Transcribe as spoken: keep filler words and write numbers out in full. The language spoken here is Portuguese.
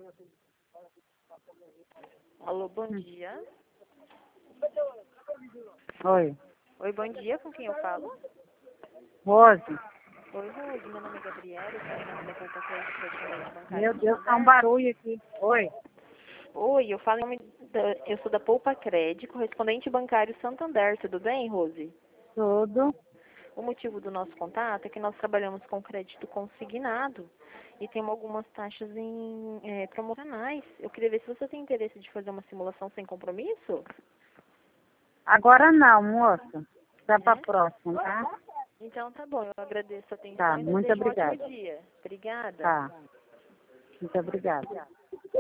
Alô, bom dia. Oi. Oi, bom dia, com quem eu falo? Rose. Oi, Rose, meu nome é Gabriela, eu sou ligando da Poupa Crédito Correspondente Bancário Meu Deus, tá um Santander. barulho aqui. Oi. Oi, eu falo em nome da, eu sou da Poupa Crédito Correspondente Bancário Santander, tudo bem, Rose? Tudo. O motivo do nosso contato é que nós trabalhamos com crédito consignado e temos algumas taxas em é, promocionais. Eu queria ver se você tem interesse de fazer uma simulação sem compromisso. Agora não, moça. Tá pra É? próxima, tá? Então tá bom, eu agradeço a atenção Tá, e muito desejo um obrigada. ótimo dia. Obrigada. Tá. Muito obrigada.